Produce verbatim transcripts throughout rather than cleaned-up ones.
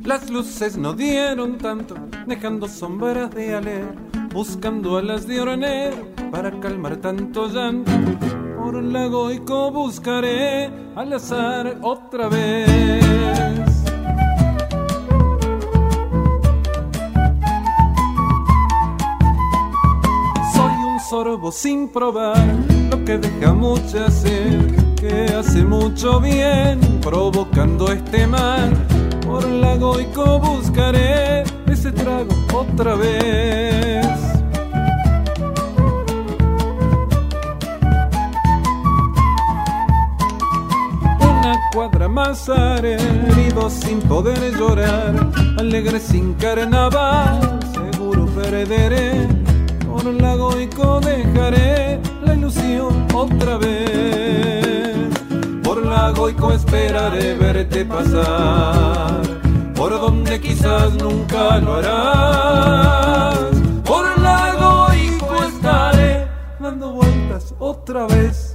Las luces no dieron tanto, dejando sombras de aler, buscando alas de oro enero para calmar tanto llanto. Por un lagoico buscaré al azar otra vez. Soy un sorbo sin probar, lo que deja mucho hacer, que hace mucho bien, provocando este mal. Por un lagoico buscaré ese trago otra vez. Cuadra más haré, herido sin poder llorar, alegre sin carnaval, seguro perderé. Por un lagoico dejaré la ilusión otra vez. Por lagoico esperaré verte pasar, por donde quizás nunca lo harás. Por lagoico estaré dando vueltas otra vez.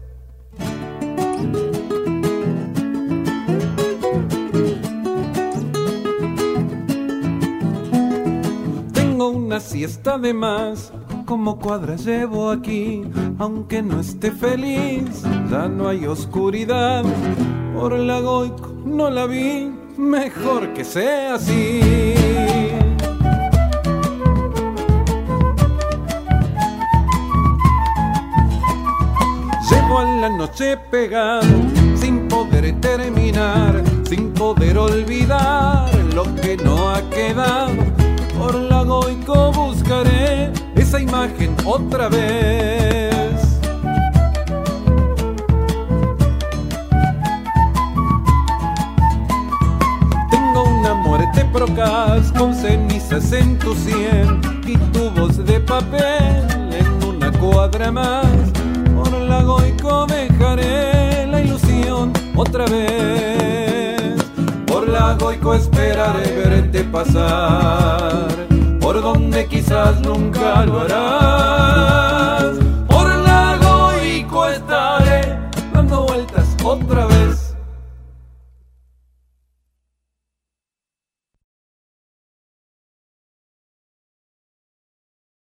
Una siesta de más, como cuadra llevo aquí, aunque no esté feliz, ya no hay oscuridad. Por el lagoico no la vi, mejor que sea así. Llevo a la noche pegado, sin poder terminar, sin poder olvidar lo que no ha quedado. Por lagoico buscaré esa imagen otra vez. Tengo una muerte procaz con cenizas en tu sien y tubos de papel en una cuadra más. Por lagoico dejaré la ilusión otra vez. Por lagoico esperaré verte pasar, por donde quizás nunca lo harás.